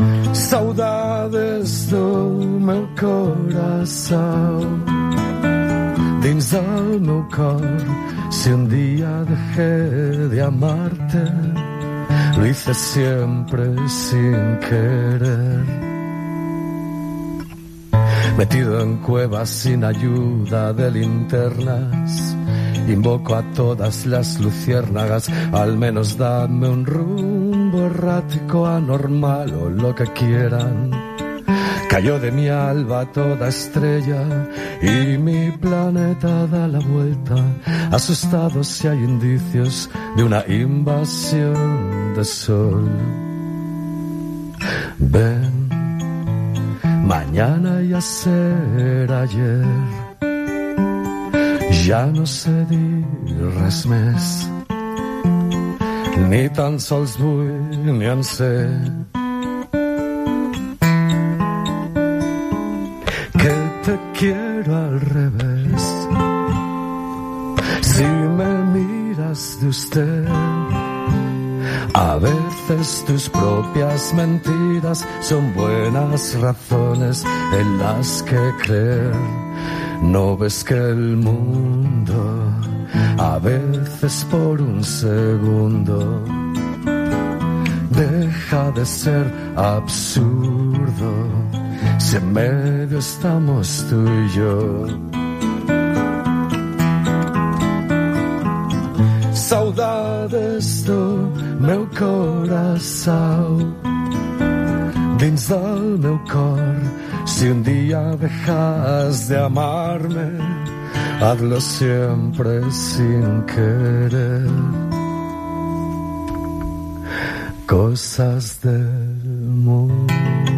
Saudades do meu coração, dins del meu cor. Si un día dejé de amarte, lo hice siempre sin querer. Metido en cuevas sin ayuda de linternas, invoco a todas las luciérnagas, al menos dame un rumbo errático, anormal o lo que quieran. Cayó de mi alba toda estrella y mi planeta da la vuelta, asustado si hay indicios de una invasión de sol. Ven, mañana ya será ayer, ja no sé dir res més, ni tan sols vull ni en sé que te quiero al revés. Si me miras de usted, a veces tus propias mentiras son buenas razones en las que creer. No ves que el mundo, a veces por un segundo, deja de ser absurdo, si en medio estamos tú y yo. Saudades do meu coração, dins del meu cor. Si un día dejas de amarme, hazlo siempre sin querer. Cosas del mundo.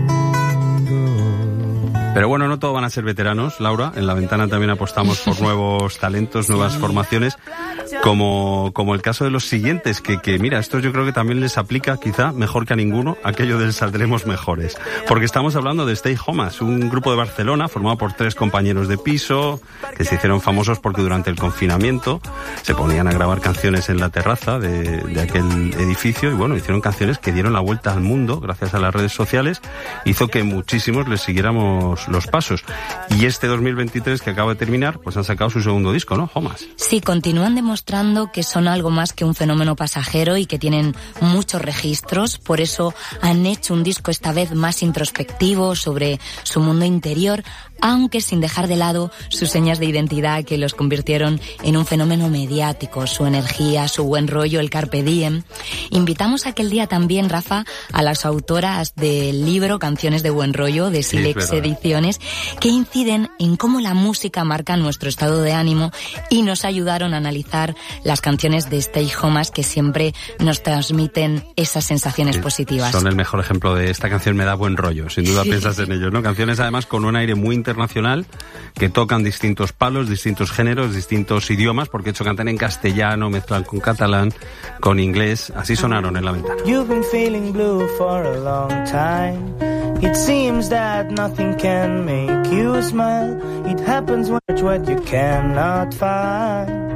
Pero bueno, no todo van a ser veteranos, Laura. En La Ventana también apostamos por nuevos talentos, nuevas formaciones, como el caso de los siguientes, que mira, esto yo creo que también les aplica quizá mejor que a ninguno aquello del saldremos mejores. Porque estamos hablando de Stay Homas, un grupo de Barcelona formado por 3 compañeros de piso que se hicieron famosos porque durante el confinamiento se ponían a grabar canciones en la terraza de aquel edificio y bueno, hicieron canciones que dieron la vuelta al mundo gracias a las redes sociales, hizo que muchísimos les siguiéramos los pasos. Y este 2023 que acaba de terminar, pues han sacado su segundo disco, ¿no, Homas? Sí, continúan demostrando que son algo más que un fenómeno pasajero y que tienen muchos registros, por eso han hecho un disco esta vez más introspectivo sobre su mundo interior, aunque sin dejar de lado sus señas de identidad que los convirtieron en un fenómeno mediático, su energía, su buen rollo, el carpe diem. Invitamos aquel día también, Rafa, a las autoras del libro Canciones de Buen Rollo, de Silex Ediciones, que inciden en cómo la música marca nuestro estado de ánimo y nos ayudaron a analizar las canciones de Stay Homas que siempre nos transmiten esas sensaciones positivas. Son el mejor ejemplo de esta canción me da buen rollo, sin duda piensas en ellos, ¿no? Canciones además con un aire muy internacional, que tocan distintos palos, distintos géneros, distintos idiomas, porque de hecho cantan en castellano, mezclan con catalán, con inglés, así sonaron en La Ventana. You've been feeling blue for a long time. It seems that nothing can make you smile. It happens when it's what you cannot find.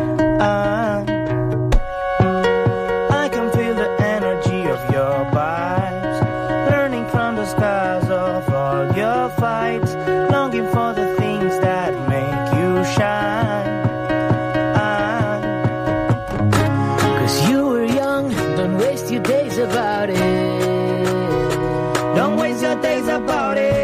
I can feel the energy of your vibes, learning from the scars of all your fights, longing for the things that make you shine. 'Cause you were young, don't waste your days about it. Don't waste your days about it.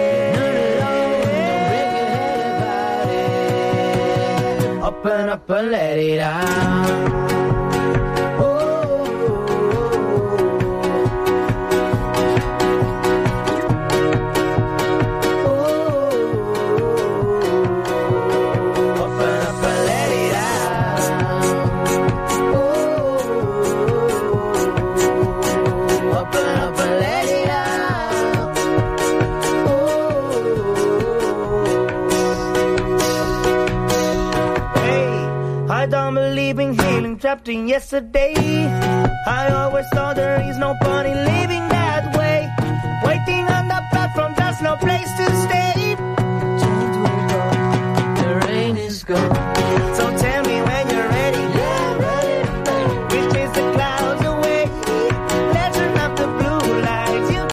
Open up and let it out. Trapped in yesterday, I always thought there is no point in living.